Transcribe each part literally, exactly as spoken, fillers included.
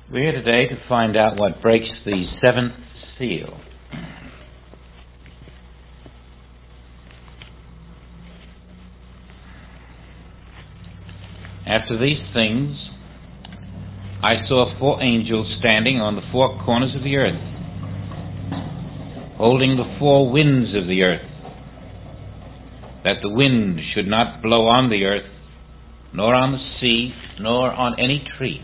We're here today to find out what breaks the seventh seal. After these things, I saw four angels standing on the four corners of the earth, holding the four winds of the earth, that the wind should not blow on the earth, nor on the sea, nor on any tree.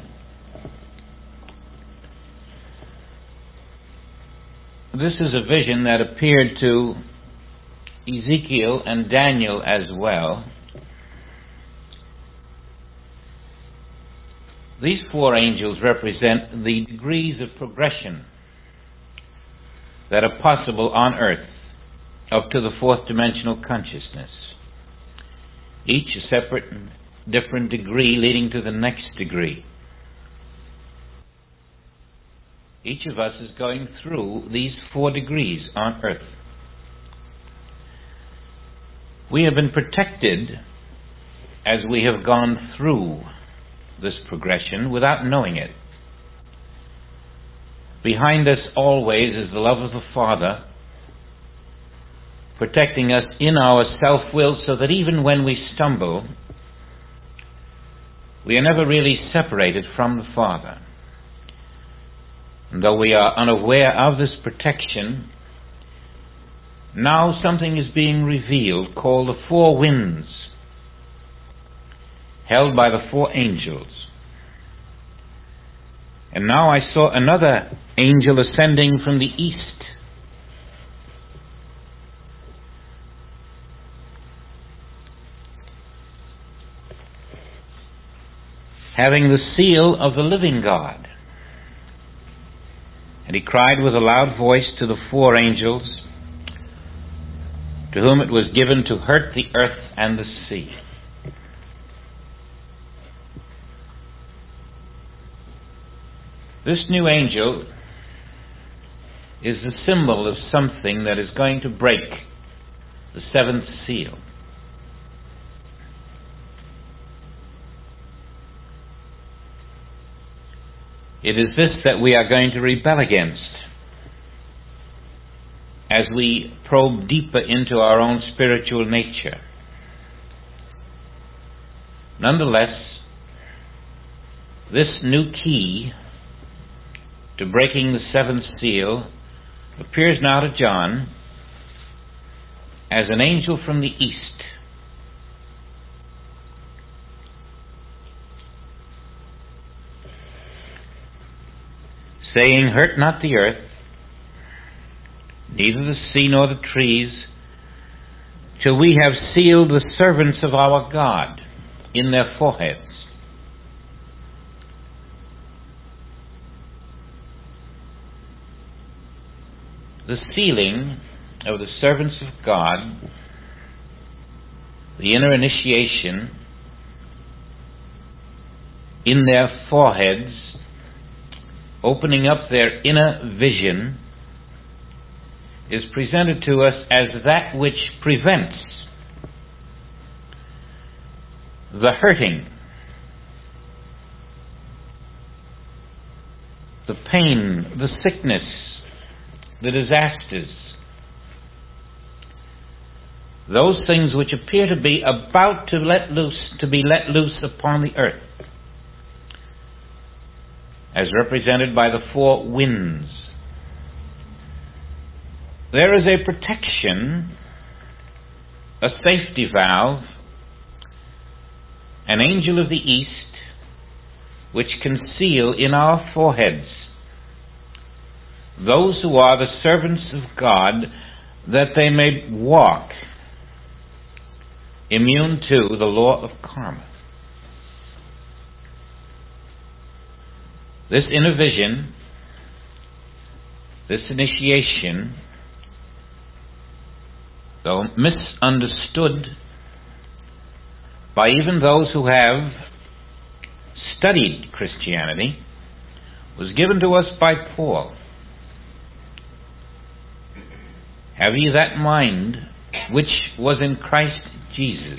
This is a vision that appeared to Ezekiel and Daniel as well. These four angels represent the degrees of progression that are possible on earth up to the fourth dimensional consciousness. Each a separate and different degree leading to the next degree. Each of us is going through these four degrees on earth. We have been protected as we have gone through this progression without knowing it. Behind us always is the love of the Father, protecting us in our self-will so that even when we stumble, we are never really separated from the Father. And though we are unaware of this protection, now something is being revealed called the four winds, held by the four angels. And now I saw another angel ascending from the east. Having the seal of the living God. And he cried with a loud voice to the four angels, to whom it was given to hurt the earth and the sea. This new angel is the symbol of something that is going to break the seventh seal. It is this that we are going to rebel against as we probe deeper into our own spiritual nature. Nonetheless, this new key to breaking the seventh seal appears now to John as an angel from the east. Saying, hurt not the earth, neither the sea nor the trees, till we have sealed the servants of our God in their foreheads. The sealing of the servants of God, the inner initiation in their foreheads, opening up their inner vision, is presented to us as that which prevents the hurting, the pain, the sickness, the disasters, those things which appear to be about to let loose, to be let loose upon the earth, as represented by the four winds. There is a protection, a safety valve, an angel of the east, which can seal in our foreheads those who are the servants of God, that they may walk immune to the law of karma. This inner vision, this initiation, though misunderstood by even those who have studied Christianity, was given to us by Paul. Have ye that mind which was in Christ Jesus?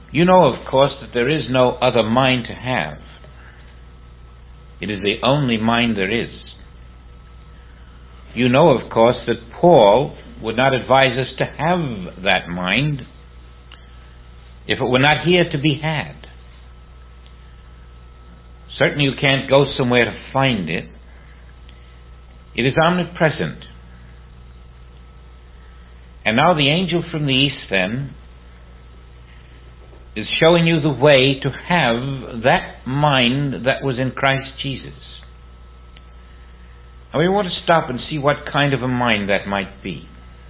You know, of course, that there is no other mind to have. It is the only mind there is. You know, of course, that Paul would not advise us to have that mind if it were not here to be had. Certainly you can't go somewhere to find it. It is omnipresent. And now the angel from the east, then, is showing you the way to have that mind that was in Christ Jesus. And we want to stop and see what kind of a mind that might be.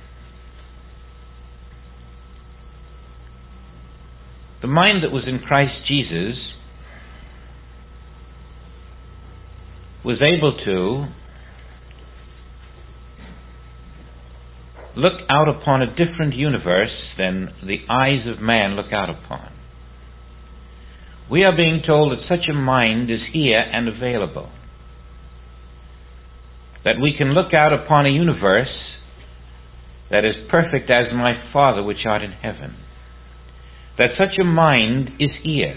The mind that was in Christ Jesus was able to look out upon a different universe than the eyes of man look out upon. We are being told that such a mind is here and available. That we can look out upon a universe that is perfect as my Father which art in heaven. That such a mind is here.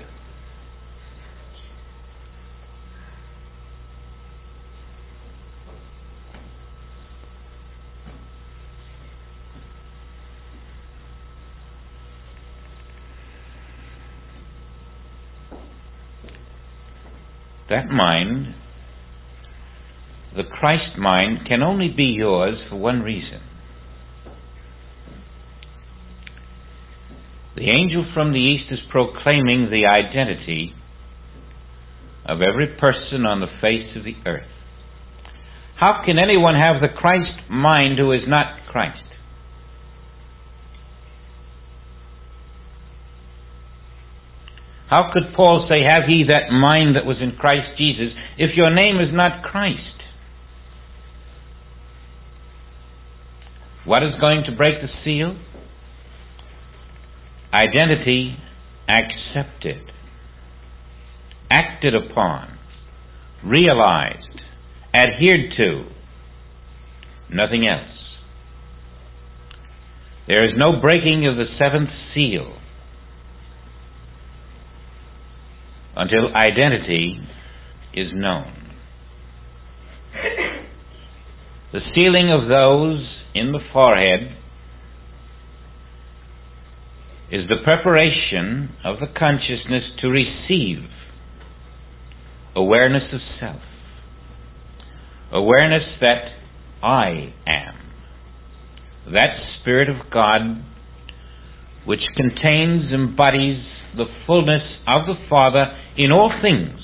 That mind, the Christ mind, can only be yours for one reason. The angel from the east is proclaiming the identity of every person on the face of the earth. How can anyone have the Christ mind who is not Christ? How could Paul say, have ye that mind that was in Christ Jesus, if your name is not Christ? What is going to break the seal? Identity accepted, acted upon, realized, adhered to, nothing else. There is no breaking of the seventh seal until identity is known. The sealing of those in the forehead is the preparation of the consciousness to receive awareness of self. Awareness that I am. That Spirit of God which contains, embodies the fullness of the Father in all things.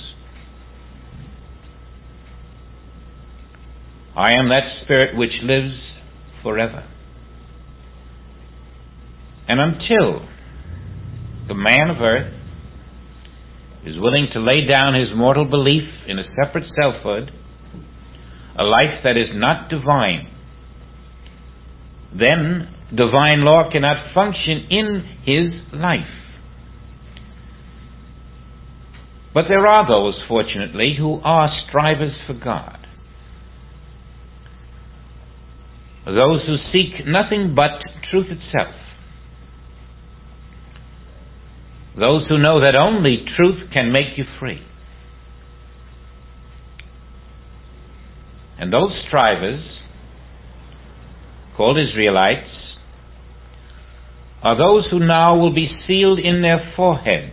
I am that Spirit which lives forever. And until the man of earth is willing to lay down his mortal belief in a separate selfhood, a life that is not divine, then divine law cannot function in his life. But there are those, fortunately, who are strivers for God. Those who seek nothing but truth itself. Those who know that only truth can make you free. And those strivers, called Israelites, are those who now will be sealed in their foreheads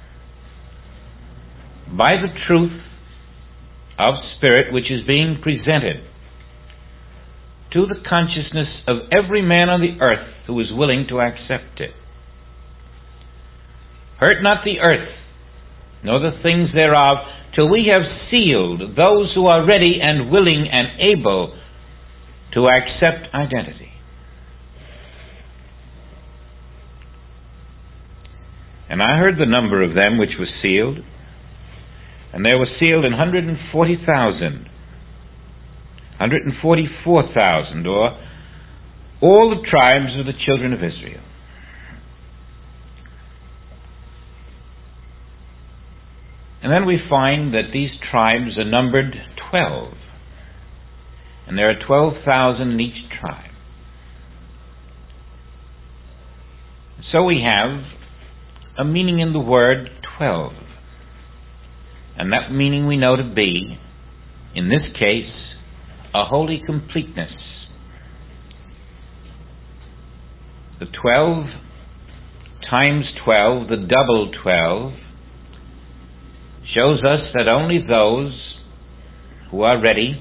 by the truth of Spirit which is being presented to the consciousness of every man on the earth who is willing to accept it. Hurt not the earth, nor the things thereof, till we have sealed those who are ready and willing and able to accept identity. And I heard the number of them which were sealed, and there were sealed an hundred and forty thousand, hundred and forty-four thousand, or all the tribes of the children of Israel. And then we find that these tribes are numbered twelve. And there are twelve thousand in each tribe. So we have a meaning in the word twelve. And that meaning we know to be, in this case, a holy completeness. The twelve times twelve, the double twelve, shows us that only those who are ready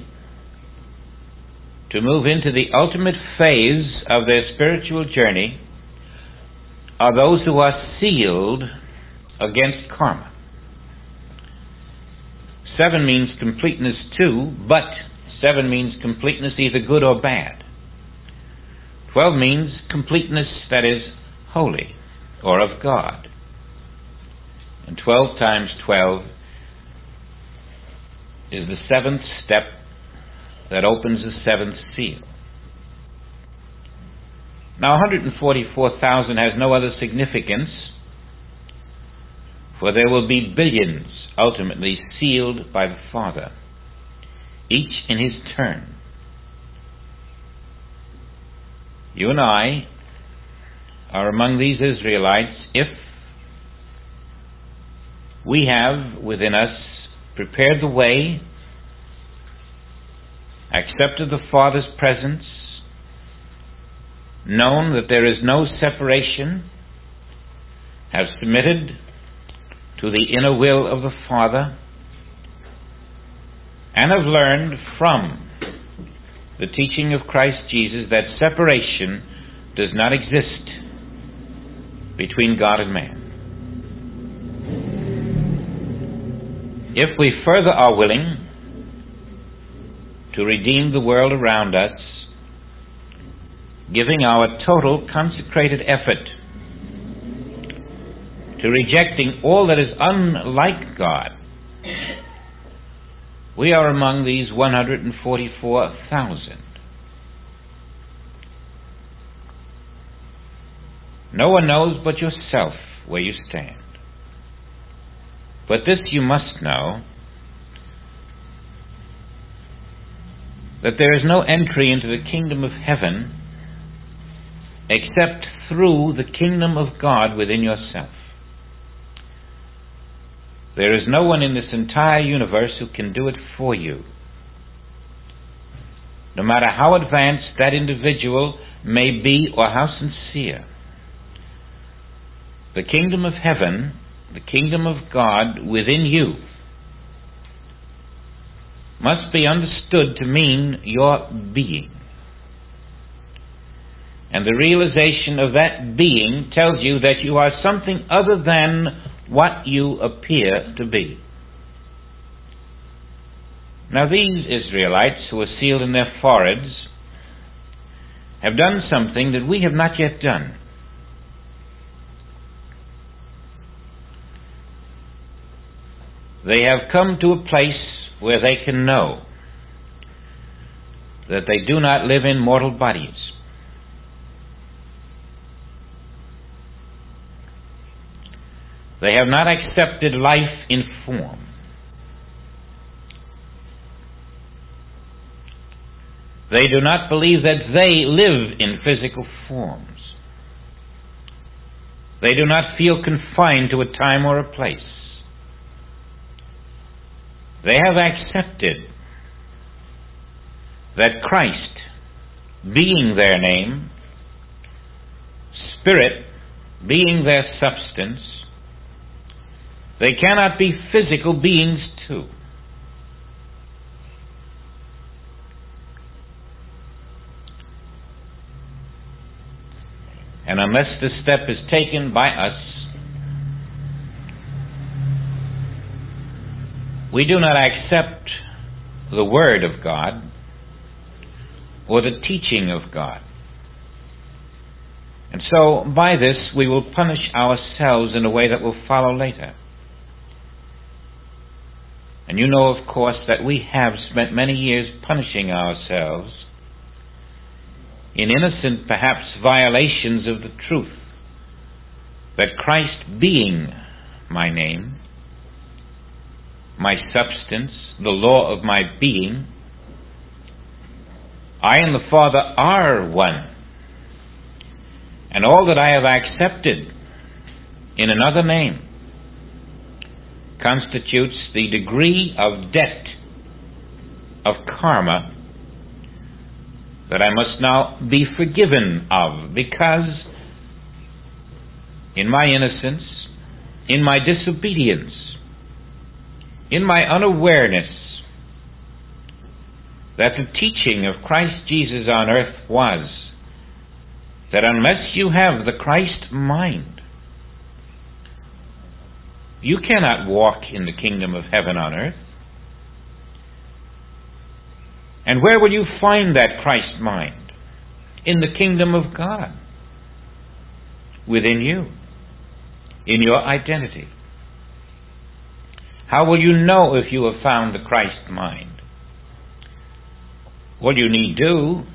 to move into the ultimate phase of their spiritual journey are those who are sealed against karma. Seven means completeness too, but seven means completeness either good or bad. Twelve means completeness that is holy or of God. And twelve times twelve is the seventh step that opens the seventh seal. Now, one hundred forty-four thousand has no other significance, for there will be billions ultimately sealed by the Father, each in his turn. You and I are among these Israelites if we have within us prepared the way, accepted the Father's presence, known that there is no separation, have submitted to the inner will of the Father, and have learned from the teaching of Christ Jesus that separation does not exist between God and man. If we further are willing to redeem the world around us, giving our total consecrated effort to rejecting all that is unlike God, we are among these one hundred forty-four thousand. No one knows but yourself where you stand. But this you must know, that there is no entry into the kingdom of heaven except through the kingdom of God within yourself. There is no one in this entire universe who can do it for you. No matter how advanced that individual may be or how sincere. The kingdom of heaven, the kingdom of God within you, must be understood to mean your being. And the realization of that being tells you that you are something other than what you appear to be. Now, these Israelites who are sealed in their foreheads have done something that we have not yet done. They have come to a place where they can know that they do not live in mortal bodies. They have not accepted life in form. They do not believe that they live in physical forms. They do not feel confined to a time or a place. They have accepted that Christ, being their name, Spirit, being their substance, they cannot be physical beings too. And unless this step is taken by us, we do not accept the Word of God or the teaching of God. And so, by this, we will punish ourselves in a way that will follow later. And you know, of course, that we have spent many years punishing ourselves in innocent, perhaps, violations of the truth that Christ being my name, my substance, the law of my being, I and the Father are one. And all that I have accepted in another name constitutes the degree of debt, of karma, that I must now be forgiven of, because in my innocence, in my disobedience, in my unawareness, that the teaching of Christ Jesus on earth was that unless you have the Christ mind, you cannot walk in the kingdom of heaven on earth. And where will you find that Christ mind? In the kingdom of God, within you, in your identity. How will you know if you have found the Christ mind? What you need do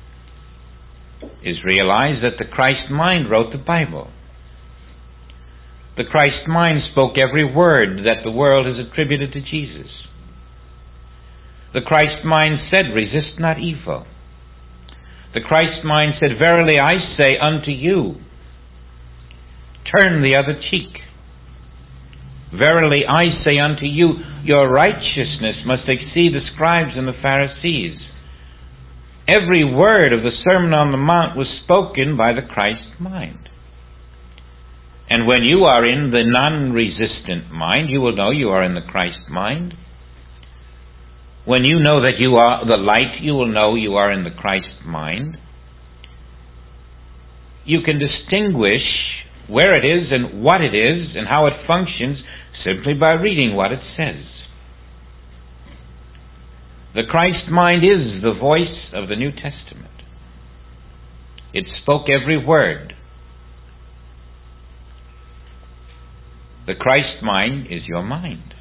is realize that the Christ mind wrote the Bible. The Christ mind spoke every word that the world has attributed to Jesus. The Christ mind said, resist not evil. The Christ mind said, verily I say unto you, turn the other cheek. Verily I say unto you, your righteousness must exceed the scribes and the Pharisees. Every word of the Sermon on the Mount was spoken by the Christ mind. And when you are in the non-resistant mind, you will know you are in the Christ mind. When you know that you are the light, you will know you are in the Christ mind. You can distinguish where it is and what it is and how it functions simply by reading what it says. The Christ mind is the voice of the New Testament. It spoke every word. The Christ mind is your mind.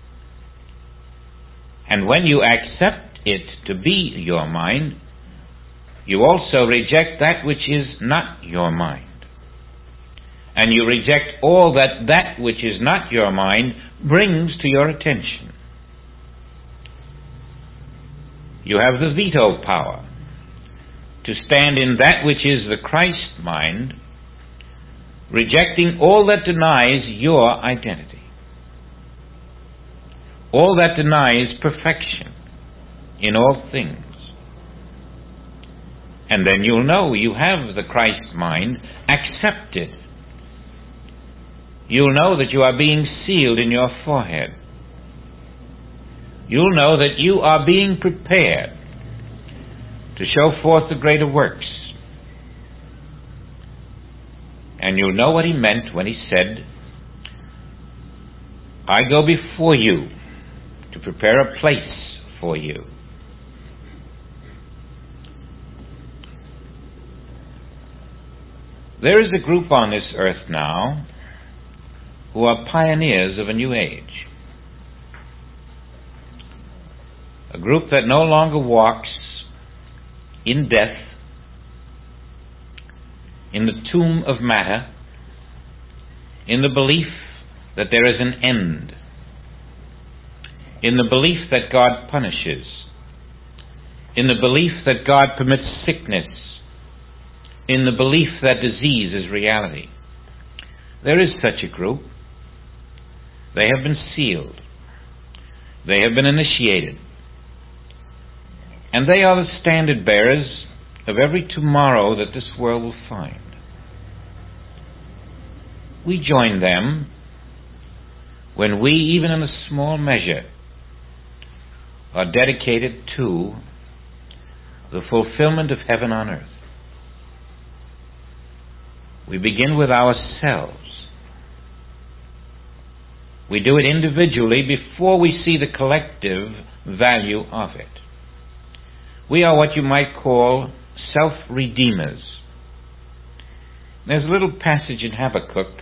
And when you accept it to be your mind, you also reject that which is not your mind. And you reject all that that which is not your mind brings to your attention. You have the veto power to stand in that which is the Christ mind, rejecting all that denies your identity, all that denies perfection in all things. And then you'll know you have the Christ mind accepted. You'll know that you are being sealed in your forehead. You'll know that you are being prepared to show forth the greater works. And you'll know what he meant when he said, I go before you to prepare a place for you. There is a group on this earth now who are pioneers of a new age. A group that no longer walks in death, in the tomb of matter, in the belief that there is an end, in the belief that God punishes, in the belief that God permits sickness, in the belief that disease is reality. There is such a group. They have been sealed. They have been initiated. And they are the standard bearers of every tomorrow that this world will find. We join them when we, even in a small measure, are dedicated to the fulfillment of heaven on earth. We begin with ourselves. We do it individually before we see the collective value of it. We are what you might call self-redeemers. There's a little passage in Habakkuk,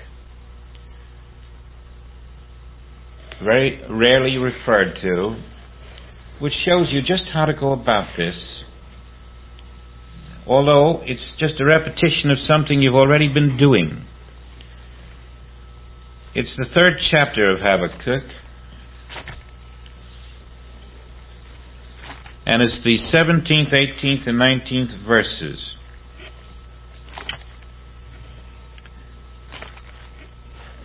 very rarely referred to, which shows you just how to go about this, although it's just a repetition of something you've already been doing. It's the third chapter of Habakkuk, and it's the seventeenth, eighteenth, and nineteenth verses.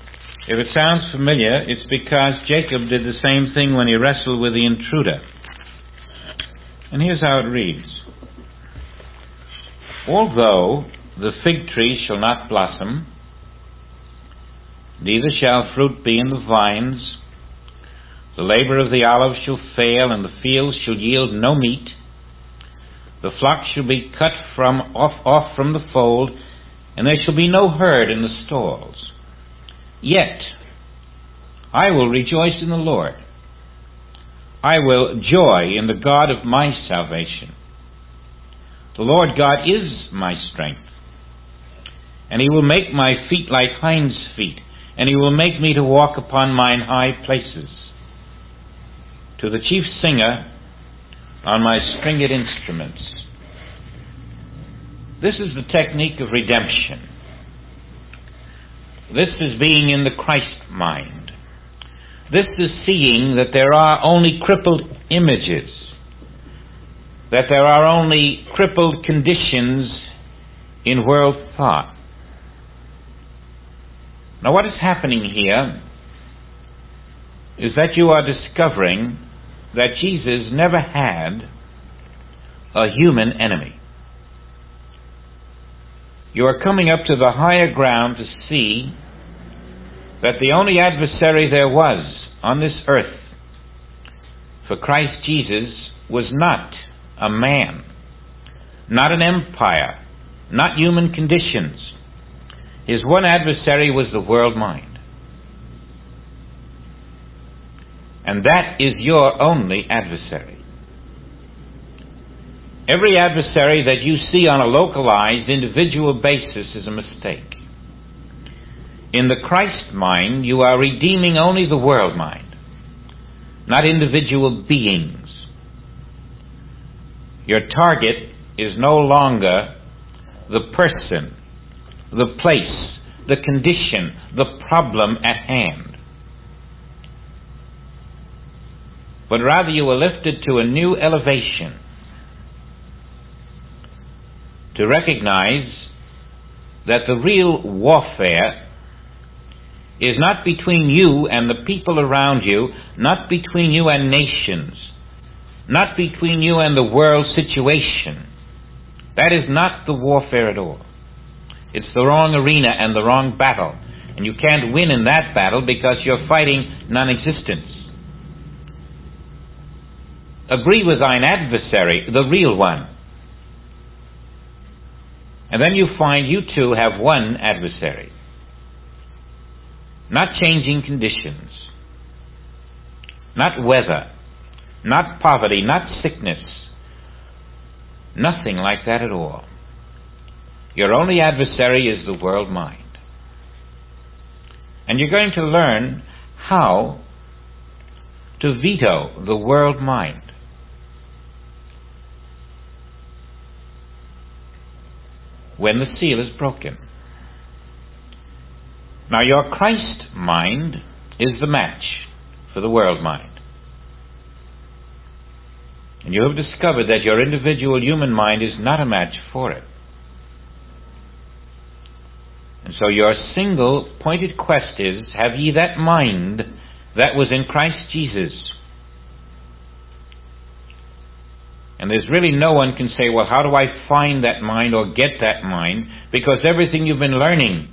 If it sounds familiar, it's because Jacob did the same thing when he wrestled with the intruder. And here's how it reads. Although the fig tree shall not blossom, neither shall fruit be in the vines, the labor of the olive shall fail, and the fields shall yield no meat, the flock shall be cut from off, off from the fold, and there shall be no herd in the stalls. Yet I will rejoice in the Lord. I will joy in the God of my salvation. The Lord God is my strength, and he will make my feet like hinds' feet, and he will make me to walk upon mine high places. To the chief singer on my stringed instruments. This is the technique of redemption. This is being in the Christ mind. This is seeing that there are only crippled images, that there are only crippled conditions in world thought. Now what is happening here is that you are discovering that Jesus never had a human enemy. You are coming up to the higher ground to see that the only adversary there was on this earth for Christ Jesus was not a man, not an empire, not human conditions. His one adversary was the world mind. And that is your only adversary. Every adversary that you see on a localized, individual basis is a mistake. In the Christ mind, you are redeeming only the world mind, not individual beings. Your target is no longer the person, the place, the condition, the problem at hand. But rather you are lifted to a new elevation to recognize that the real warfare is not between you and the people around you, not between you and nations, not between you and the world situation. That is not the warfare at all. It's the wrong arena and the wrong battle. And you can't win in that battle because you're fighting non-existence. Agree with thine adversary, the real one. And then you find you too have one adversary. Not changing conditions, not weather, not poverty, not sickness, nothing like that at all. Your only adversary is the world mind. And you're going to learn how to veto the world mind. When the seal is broken. Now your Christ mind is the match for the world mind. And you have discovered that your individual human mind is not a match for it. And so your single pointed quest is, have ye that mind that was in Christ Jesus? And there's really no one can say, well, how do I find that mind or get that mind? Because everything you've been learning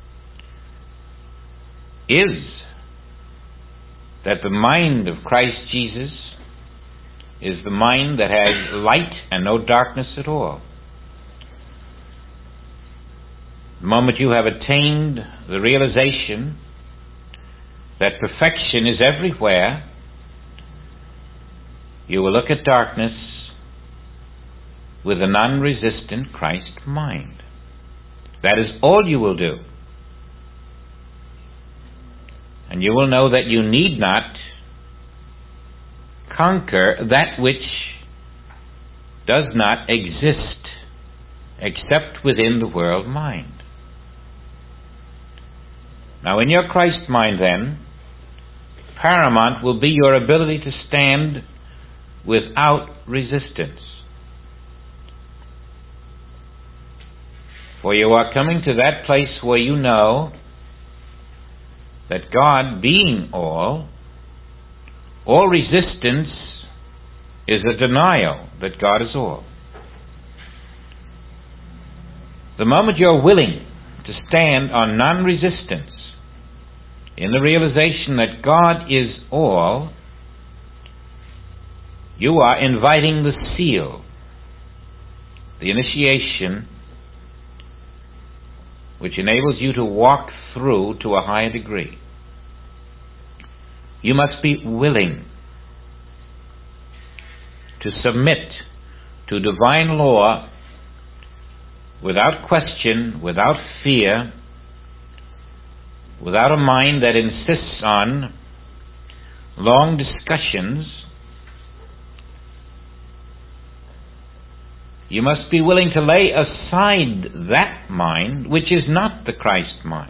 is that the mind of Christ Jesus is the mind that has light and no darkness at all. The moment you have attained the realization that perfection is everywhere, you will look at darkness with a non-resistant Christ mind. That is all you will do. And you will know that you need not conquer that which does not exist except within the world mind. Now in your Christ mind then, paramount will be your ability to stand without resistance. For you are coming to that place where you know that God being all, all resistance is a denial that God is all. The moment you're willing to stand on non-resistance in the realization that God is all, you are inviting the seal, the initiation, which enables you to walk through to a higher degree. You must be willing to submit to divine law without question, without fear, without a mind that insists on long discussions. You must be willing to lay aside that mind which is not the Christ mind,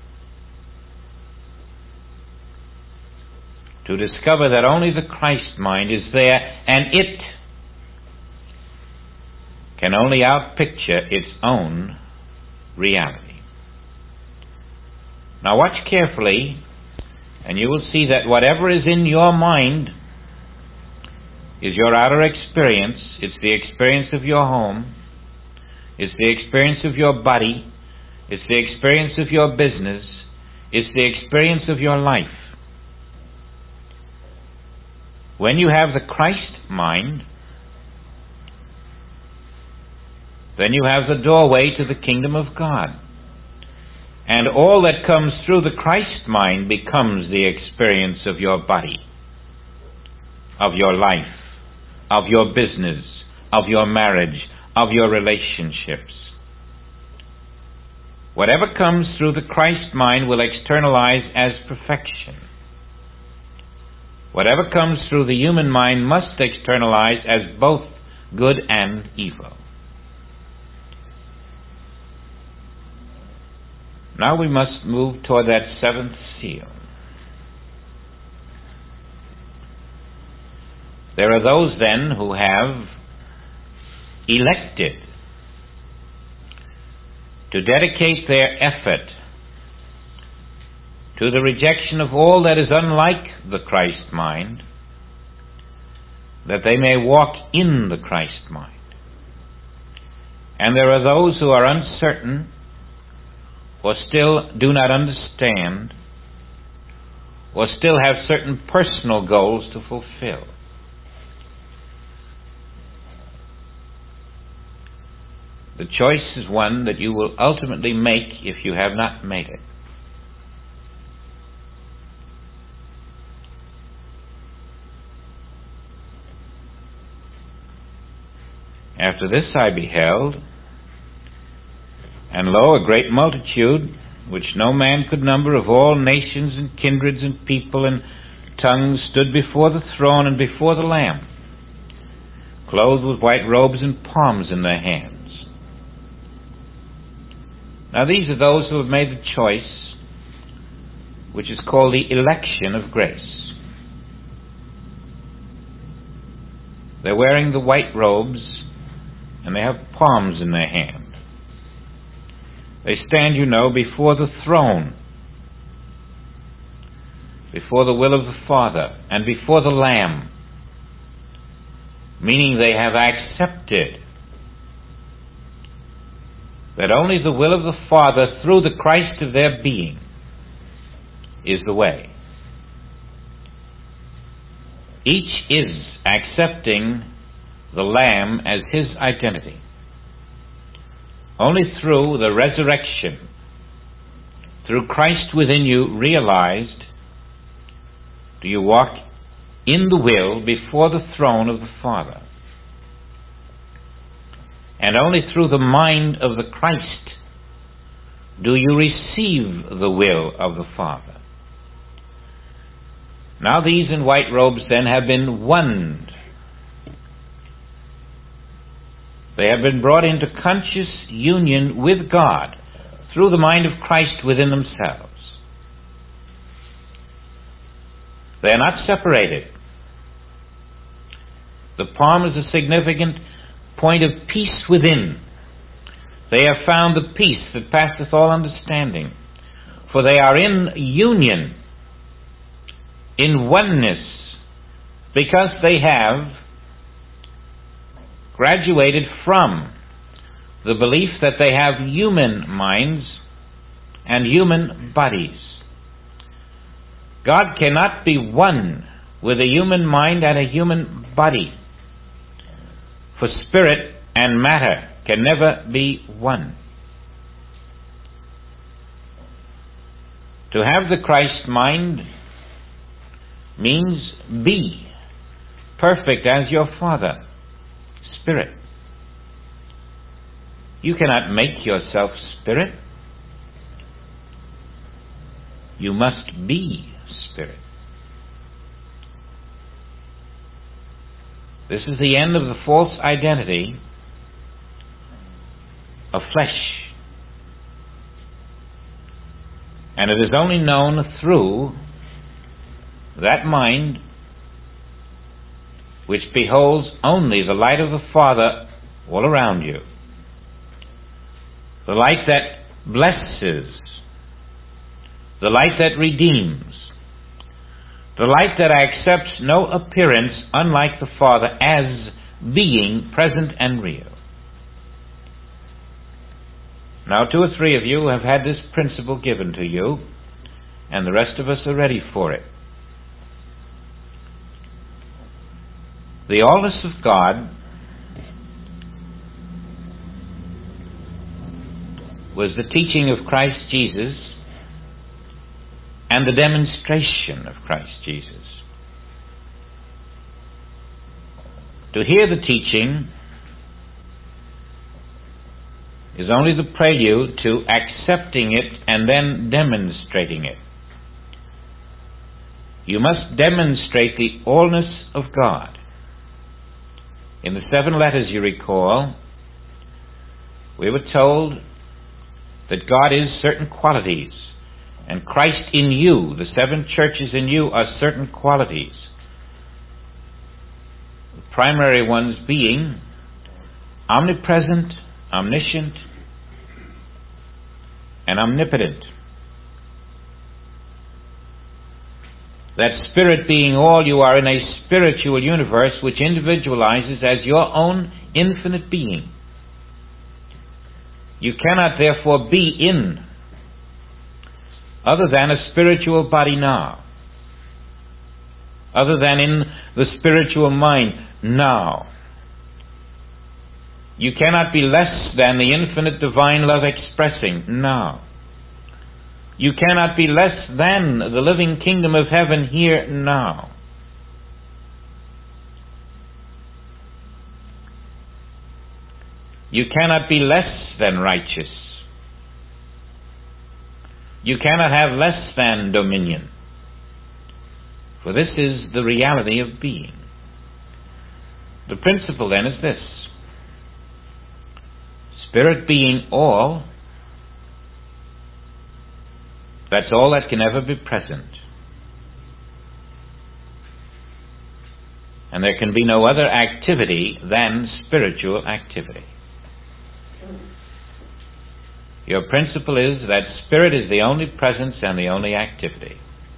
to discover that only the Christ mind is there, and it can only outpicture its own reality. Now watch carefully, and you will see that whatever is in your mind is your outer experience. It's the experience of your home. It's the experience of your body. It's the experience of your business. It's the experience of your life. When you have the Christ mind, then you have the doorway to the kingdom of God. And all that comes through the Christ mind becomes the experience of your body, of your life, of your business, of your marriage, of your relationships. Whatever comes through the Christ mind will externalize as perfection. Whatever comes through the human mind must externalize as both good and evil. Now we must move toward that seventh seal. There are those then who have elected to dedicate their effort to the rejection of all that is unlike the Christ mind, that they may walk in the Christ mind. And there are those who are uncertain or still do not understand or still have certain personal goals to fulfill. The choice is one that you will ultimately make if you have not made it. After this I beheld, and lo, a great multitude, which no man could number, of all nations and kindreds and people and tongues, stood before the throne and before the Lamb, clothed with white robes and palms in their hands. Now these are those who have made the choice, which is called the election of grace. They're wearing the white robes, and they have palms in their hand. They stand, you know, before the throne, before the will of the Father, and before the Lamb, meaning they have accepted that only the will of the Father through the Christ of their being is the way. Each is accepting the Lamb as his identity. Only through the resurrection, through Christ within you realized, do you walk in the will before the throne of the Father. And only through the mind of the Christ do you receive the will of the Father. Now these in white robes then have been won. They have been brought into conscious union with God through the mind of Christ within themselves. They are not separated. The palm is a significant point of peace within. They have found the peace that passeth all understanding. For they are in union, in oneness, because they have graduated from the belief that they have human minds and human bodies. God cannot be one with a human mind and a human body, for spirit and matter can never be one. To have the Christ mind means be perfect as your Father, Spirit. You cannot make yourself Spirit. You must be Spirit. This is the end of the false identity of flesh. And it is only known through that mind which beholds only the light of the Father all around you. The light that blesses, the light that redeems, the light that accepts no appearance unlike the Father as being present and real. Now, two or three of you have had this principle given to you, and the rest of us are ready for it. The allness of God was the teaching of Christ Jesus and the demonstration of Christ Jesus. To hear the teaching is only the prelude to accepting it and then demonstrating it. You must demonstrate the allness of God. In the seven letters, you recall, we were told that God is certain qualities, and Christ in you, the seven churches in you, are certain qualities. The primary ones being omnipresent, omniscient, and omnipotent. That Spirit being all, you are in a spiritual universe which individualizes as your own infinite being. You cannot therefore be in other than a spiritual body now, other than in the spiritual mind now. You cannot be less than the infinite divine love expressing now. You cannot be less than the living kingdom of heaven here now. You cannot be less than righteous. You cannot have less than dominion. For this is the reality of being. The principle then is this: Spirit being all, that's all that can ever be present. And there can be no other activity than spiritual activity. Your principle is that Spirit is the only presence and the only activity.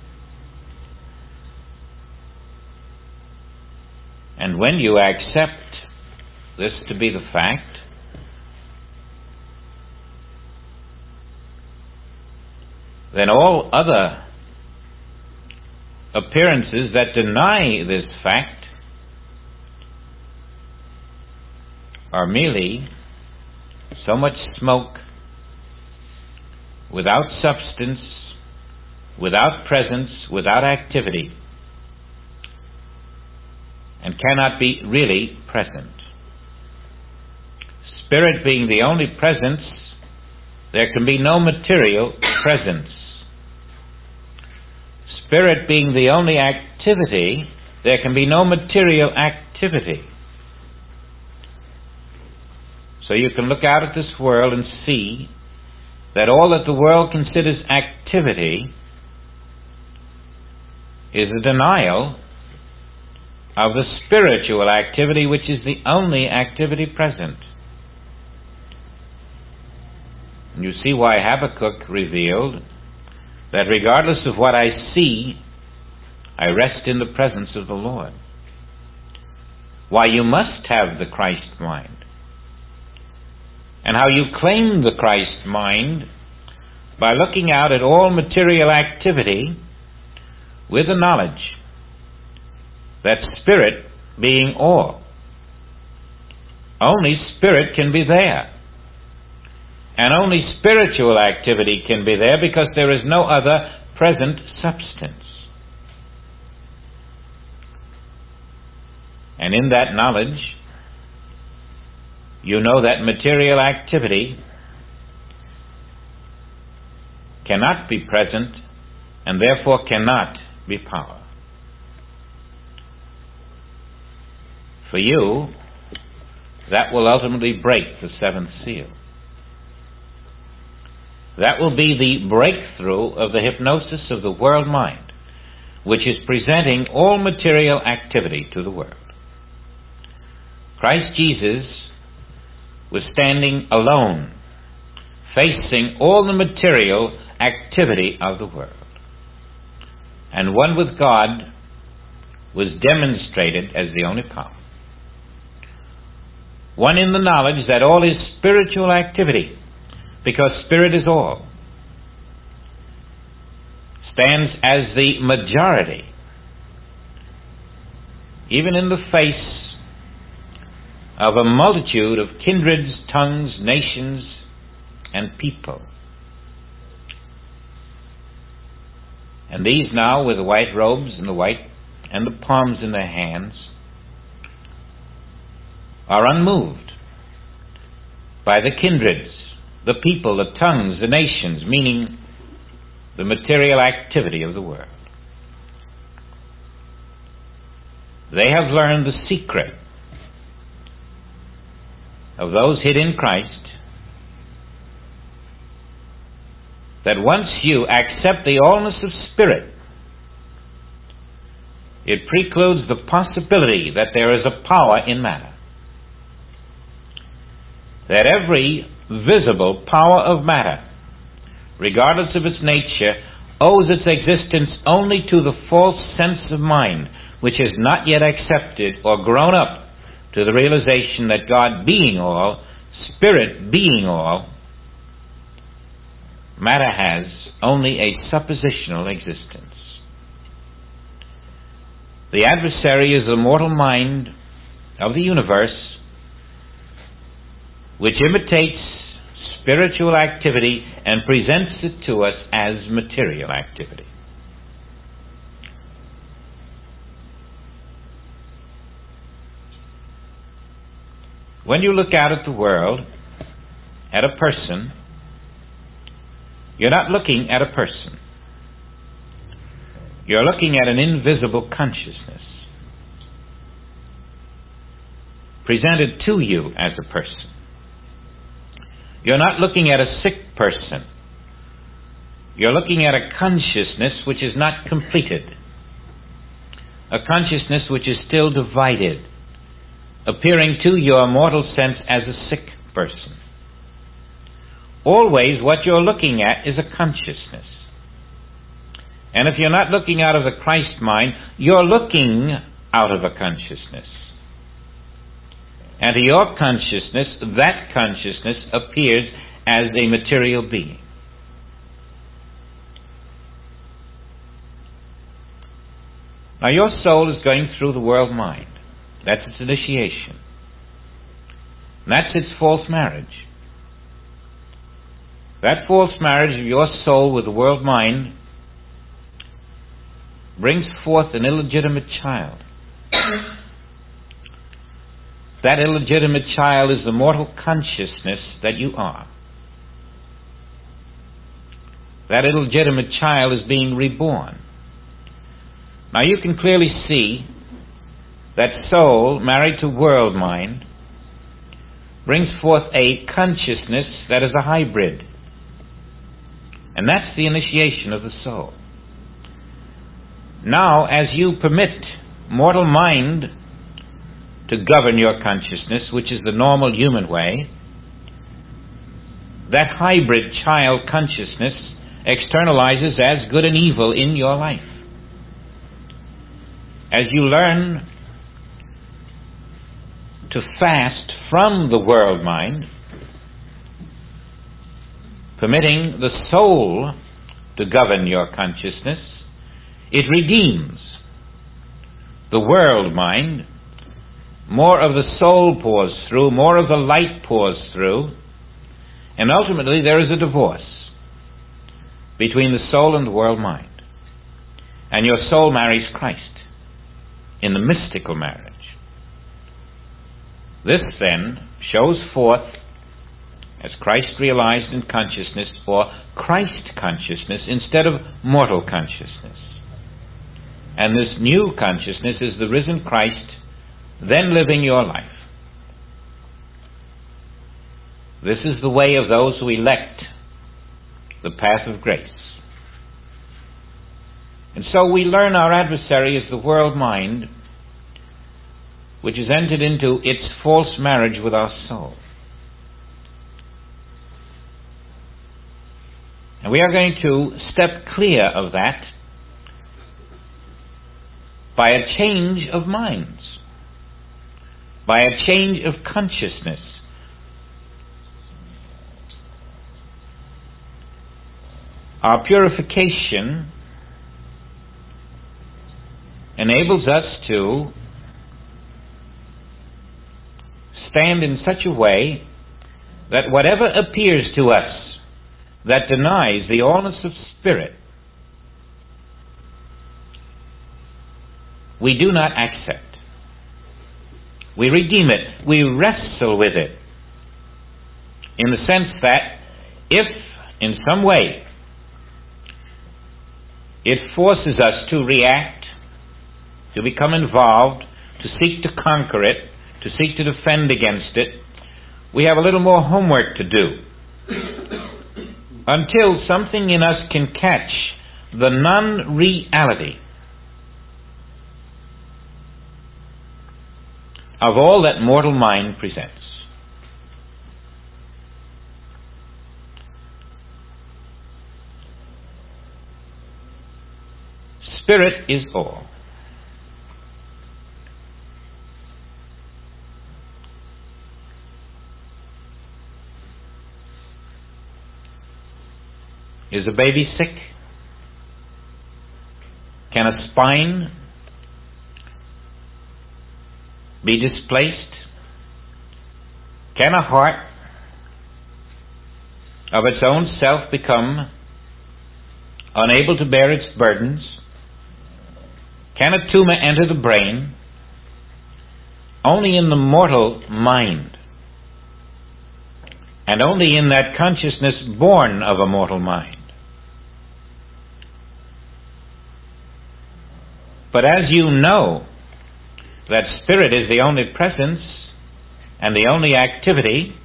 And when you accept this to be the fact, then all other appearances that deny this fact are merely so much smoke, without substance, without presence, without activity, and cannot be really present. Spirit being the only presence, there can be no material presence. Spirit being the only activity, there can be no material activity. So you can look out at this world and see that all that the world considers activity is a denial of the spiritual activity, which is the only activity present. And you see why Habakkuk revealed that regardless of what I see, I rest in the presence of the Lord. Why you must have the Christ mind. And how you claim the Christ mind by looking out at all material activity with the knowledge that spirit being all. Only spirit can be there. And only spiritual activity can be there because there is no other present substance. And in that knowledge, you know that material activity cannot be present and therefore cannot be power. For you, that will ultimately break the seventh seal. That will be the breakthrough of the hypnosis of the world mind, which is presenting all material activity to the world. Christ Jesus was standing alone, facing all the material activity of the world. And one with God was demonstrated as the only power. One in the knowledge that all is spiritual activity, because spirit is all, stands as the majority, even in the face of a multitude of kindreds, tongues, nations, and people. And these now, with the white robes and the white and the palms in their hands, are unmoved by the kindreds, the people, the tongues, the nations, meaning the material activity of the world. They have learned the secret of those hid in Christ, that once you accept the allness of spirit, it precludes the possibility that there is a power in matter. That every visible power of matter, regardless of its nature, owes its existence only to the false sense of mind, which has not yet accepted or grown up to the realization that God being all, spirit being all, matter has only a suppositional existence. The adversary is the mortal mind of the universe, which imitates spiritual activity and presents it to us as material activity. When you look out at the world, at a person, you're not looking at a person. You're looking at an invisible consciousness presented to you as a person. You're not looking at a sick person. You're looking at a consciousness which is not completed. A consciousness which is still divided, appearing to your mortal sense as a sick person. Always what you're looking at is a consciousness. And if you're not looking out of the Christ mind, you're looking out of a consciousness. And to your consciousness, that consciousness appears as a material being. Now your soul is going through the world mind. That's its initiation. And that's its false marriage. That false marriage of your soul with the world mind brings forth an illegitimate child. That illegitimate child is the mortal consciousness that you are. That illegitimate child is being reborn. Now you can clearly see that soul, married to world mind, brings forth a consciousness that is a hybrid. And that's the initiation of the soul. Now, as you permit mortal mind to govern your consciousness, which is the normal human way, that hybrid child consciousness externalizes as good and evil in your life. As you learn to fast from the world mind, permitting the soul to govern your consciousness, it redeems the world mind. More of the soul pours through, more of the light pours through, and ultimately there is a divorce between the soul and the world mind. And your soul marries Christ in the mystical marriage. This then shows forth, as Christ realized in consciousness, for Christ consciousness instead of mortal consciousness. And this new consciousness is the risen Christ then living your life. This is the way of those who elect the path of grace. And so we learn our adversary is the world mind, which has entered into its false marriage with our soul. And we are going to step clear of that by a change of minds, by a change of consciousness. Our purification enables us to stand in such a way that whatever appears to us that denies the allness of spirit, we do not accept. We redeem it. We wrestle with it. In the sense that if, in some way, it forces us to react, to become involved, to seek to conquer it, to seek to defend against it, we have a little more homework to do until something in us can catch the non-reality of all that mortal mind presents. Spirit is all. Is a baby sick? Can a spine be displaced? Can a heart of its own self become unable to bear its burdens? Can a tumor enter the brain? Only in the mortal mind, and only in that consciousness born of a mortal mind. But as you know that spirit is the only presence and the only activity,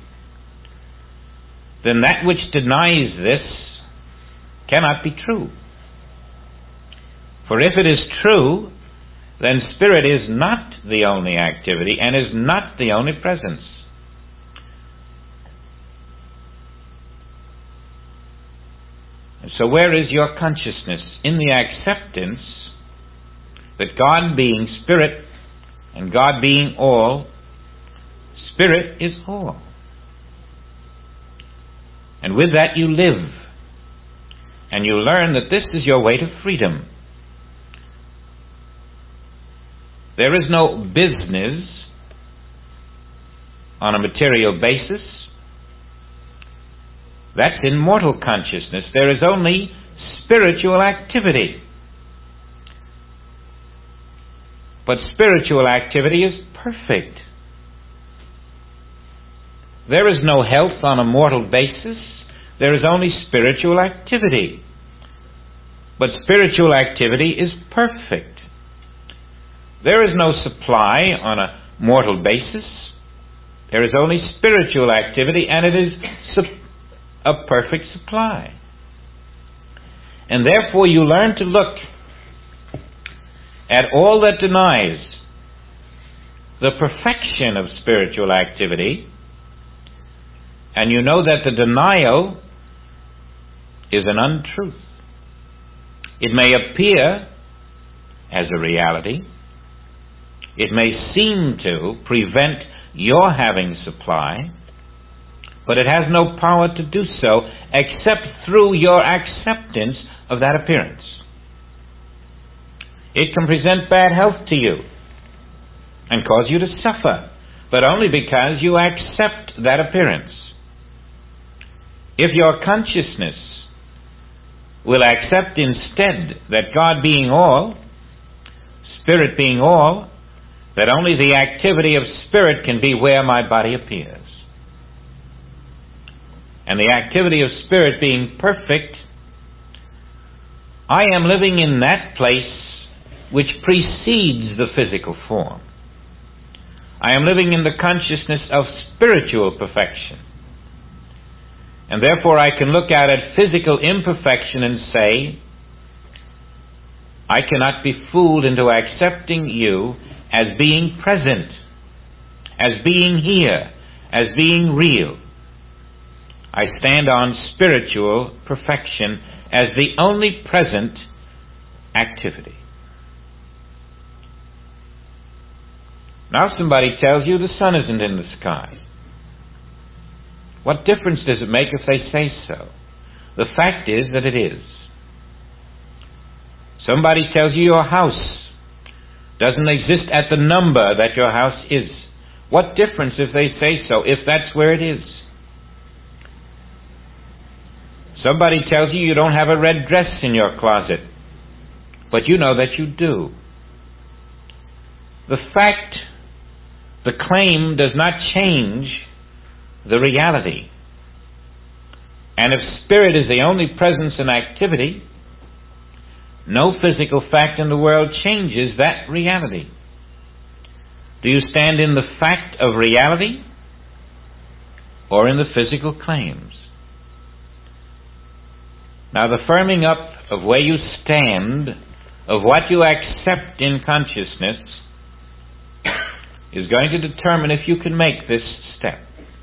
then that which denies this cannot be true. For if it is true, then spirit is not the only activity and is not the only presence. And so where is your consciousness? In the acceptance that God being spirit and God being all, spirit is all. And with that you live. And you learn that this is your way to freedom. There is no business on a material basis. That's in mortal consciousness. There is only spiritual activity. But spiritual activity is perfect. There is no health on a mortal basis. There is only spiritual activity. But spiritual activity is perfect. There is no supply on a mortal basis. There is only spiritual activity, and it is a perfect supply. And therefore you learn to look at all that denies the perfection of spiritual activity, and you know that the denial is an untruth. It may appear as a reality. It may seem to prevent your having supply, but it has no power to do so except through your acceptance of that appearance. It can present bad health to you and cause you to suffer, but only because you accept that appearance. If your consciousness will accept instead that God being all, Spirit being all, that only the activity of Spirit can be where my body appears, and the activity of Spirit being perfect, I am living in that place which precedes the physical form. I am living in the consciousness of spiritual perfection. And therefore I can look out at physical imperfection and say, I cannot be fooled into accepting you as being present, as being here, as being real. I stand on spiritual perfection as the only present activity. Now somebody tells you the sun isn't in the sky. What difference does it make if they say so? The fact is that it is. Somebody tells you your house doesn't exist at the number that your house is. What difference if they say so, if that's where it is? Somebody tells you you don't have a red dress in your closet, but you know that you do. The fact, the claim does not change the reality. And if Spirit is the only presence and activity, no physical fact in the world changes that reality. Do you stand in the fact of reality or in the physical claims? Now the firming up of where you stand, of what you accept in consciousness, is going to determine if you can make this step.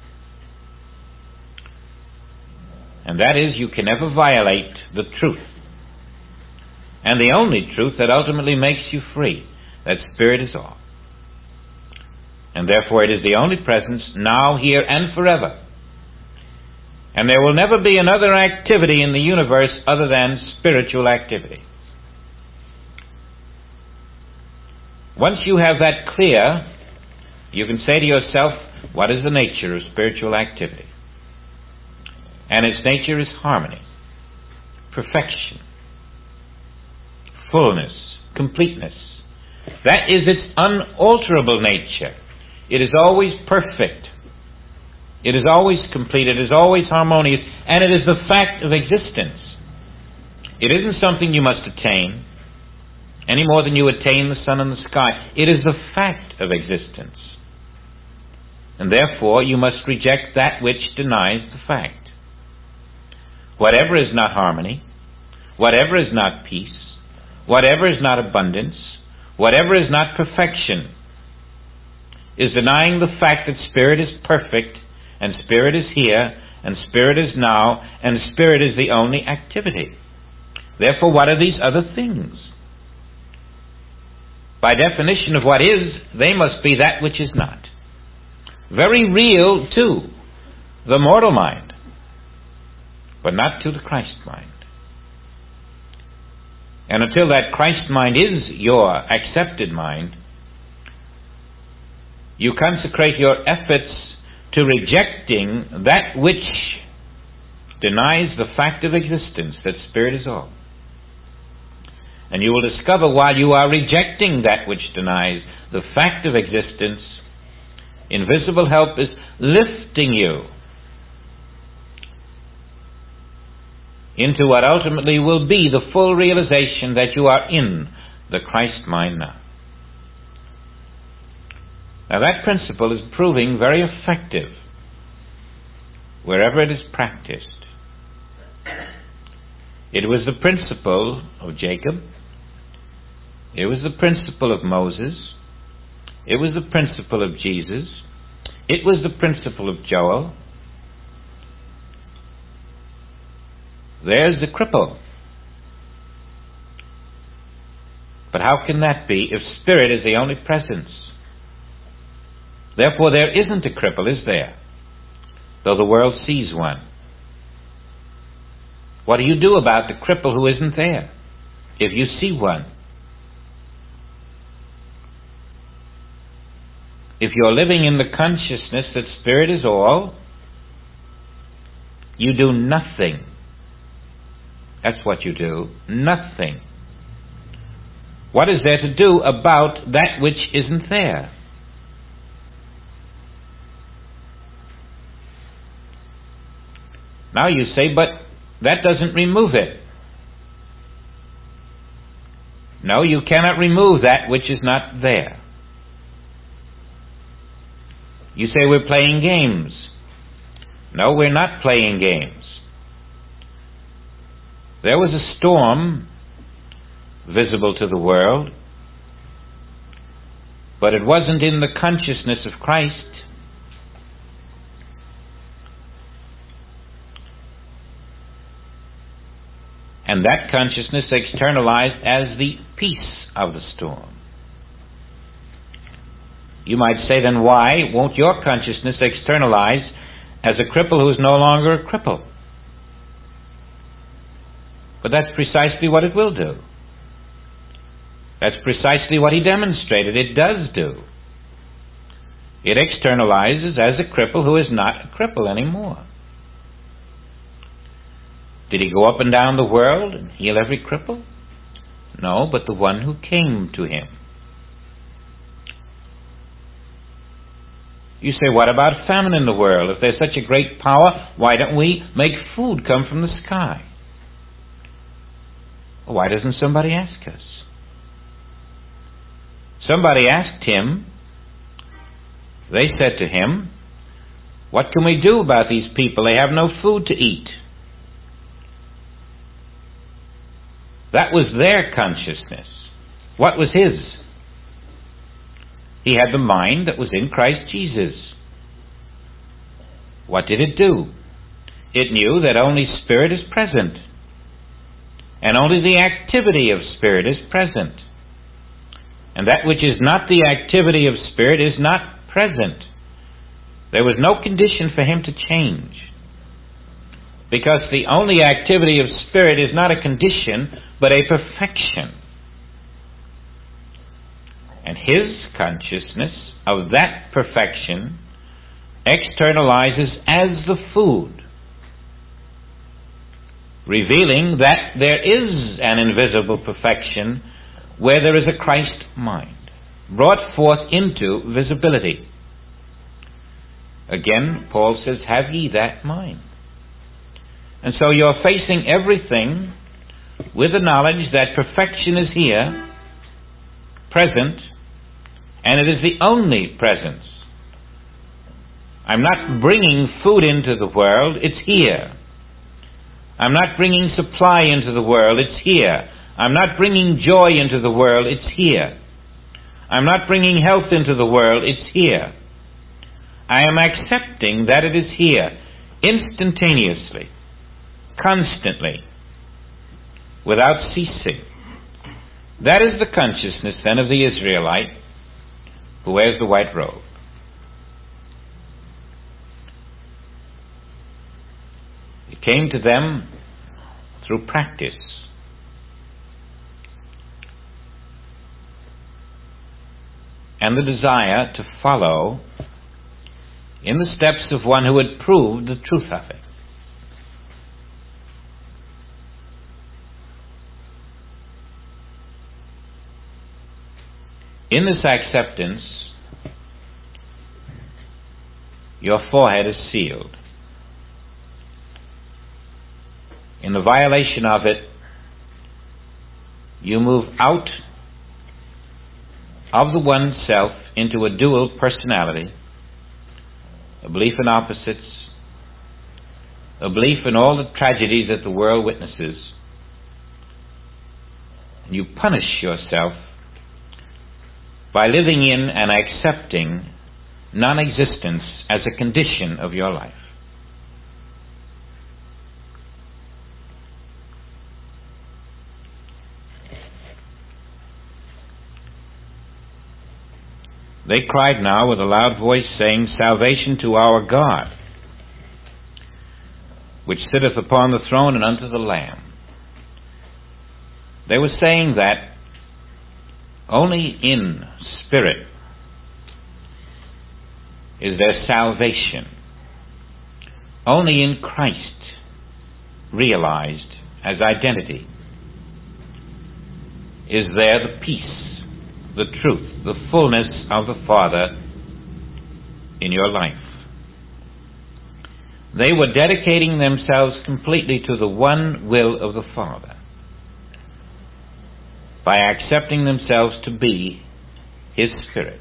And that is, you can never violate the truth. And the only truth that ultimately makes you free, that Spirit is all. And therefore it is the only presence now, here, and forever. And there will never be another activity in the universe other than spiritual activity. Once you have that clear, you can say to yourself, what is the nature of spiritual activity? And its nature is harmony, perfection, fullness, completeness. That is its unalterable nature. It is always perfect. It is always complete. It is always harmonious. And it is the fact of existence. It isn't something you must attain, any more than you attain the sun and the sky. It is the fact of existence. And therefore you must reject that which denies the fact. Whatever is not harmony, whatever is not peace, whatever is not abundance, whatever is not perfection, is denying the fact that Spirit is perfect, and Spirit is here, and Spirit is now, and Spirit is the only activity. Therefore, what are these other things? By definition of what is, they must be that which is not. Very real to the mortal mind, but not to the Christ mind. And until that Christ mind is your accepted mind, you consecrate your efforts to rejecting that which denies the fact of existence, that Spirit is all. And you will discover while you are rejecting that which denies the fact of existence, invisible help is lifting you into what ultimately will be the full realization that you are in the Christ mind now. Now that principle is proving very effective wherever it is practiced. It was the principle of Jacob. It was the principle of Moses. It was the principle of Jesus. It was the principle of Joel. there's the cripple. But how can that be if spirit is the only presence? Therefore there isn't a cripple, is there? Though the world sees one. What do you do about the cripple who isn't there, if you see one? If you're living in the consciousness that spirit is all, you do nothing. That's what you do. Nothing. What is there to do about that which isn't there? Now you say, but that doesn't remove it. No, you cannot remove that which is not there. You say we're playing games. No, we're not playing games. There was a storm visible to the world, but it wasn't in the consciousness of Christ. And that consciousness externalized as the peace of the storm. You might say, then why won't your consciousness externalize as a cripple who is no longer a cripple? But that's precisely what it will do. That's precisely what he demonstrated it does do. It externalizes as a cripple who is not a cripple anymore. Did he go up and down the world and heal every cripple? No, but the one who came to him. You say, what about famine in the world? If there's such a great power, why don't we make food come from the sky? Why doesn't somebody ask us? Somebody asked him. They said to him, what can we do about these people? They have no food to eat. That was their consciousness. What was his? He had the mind that was in Christ Jesus. What did it do? It knew that only spirit is present, and only the activity of spirit is present. And that which is not the activity of spirit is not present. There was no condition for him to change, because the only activity of spirit is not a condition, but a perfection. And his consciousness of that perfection externalizes as the food, revealing that there is an invisible perfection where there is a Christ mind, brought forth into visibility. Again, Paul says, have ye that mind? And so you're facing everything with the knowledge that perfection is here, present, and it is the only presence. I'm not bringing food into the world, it's here. I'm not bringing supply into the world, it's here. I'm not bringing joy into the world, it's here. I'm not bringing health into the world, it's here. I am accepting that it is here, instantaneously, constantly, without ceasing. That is the consciousness then of the Israelite who wears the white robe. It came to them through practice. And the desire to follow in the steps of one who had proved the truth of it. In this acceptance, your forehead is sealed. In the violation of it, you move out of the one self into a dual personality, a belief in opposites, a belief in all the tragedies that the world witnesses. And you punish yourself by living in and accepting non-existence as a condition of your life. They cried now with a loud voice, saying, Salvation to our God, which sitteth upon the throne and unto the Lamb. They were saying that only in spirit is there salvation. Only in Christ realized as identity is there the peace, the truth, the fullness of the Father in your life. They were dedicating themselves completely to the one will of the Father by accepting themselves to be His Spirit.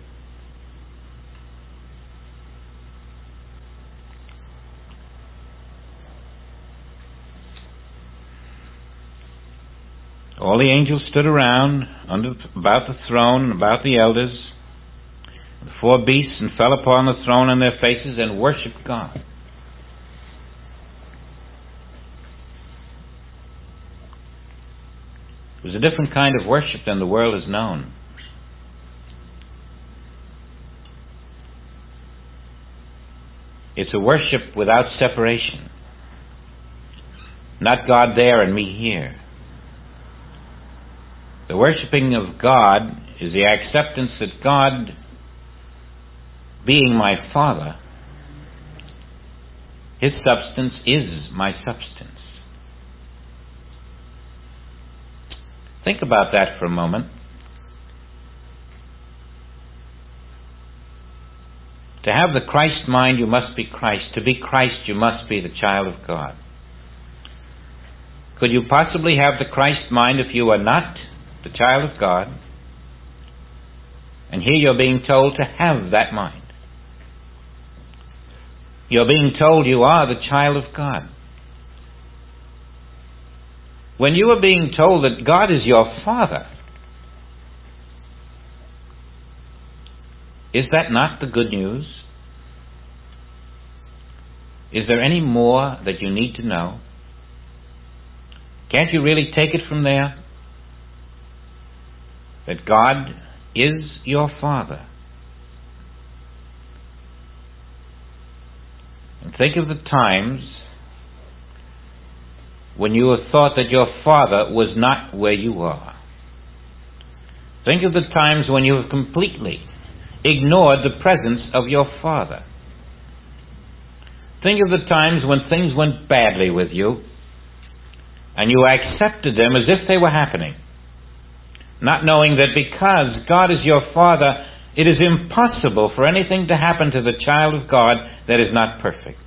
All the angels stood around under, about the throne and about the elders, the four beasts, and fell upon the throne on their faces and worshipped God. It was a different kind of worship than the world has known. It's a worship without separation. Not God there and me here. The worshiping of God is the acceptance that God, being my Father, His substance is my substance. Think about that for a moment. To have the Christ mind, you must be Christ. To be Christ, you must be the child of God. Could you possibly have the Christ mind if you are not the child of God? And here you're being told to have that mind. You're being told you are the child of God. When you are being told that God is your Father, is that not the good news? Is there any more that you need to know? Can't you really take it from there? That God is your Father. And think of the times when you have thought that your Father was not where you are. Think of the times when you have completely ignored the presence of your Father. Think of the times when things went badly with you and you accepted them as if they were happening, not knowing that because God is your Father, it is impossible for anything to happen to the child of God that is not perfect.